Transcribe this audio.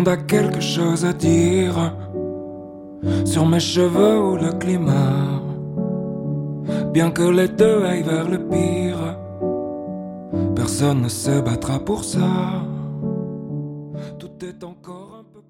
monde a quelque chose à dire sur mes cheveux ou le climat. Bien que les deux aillent vers le pire, personne ne se battra pour ça. Tout est en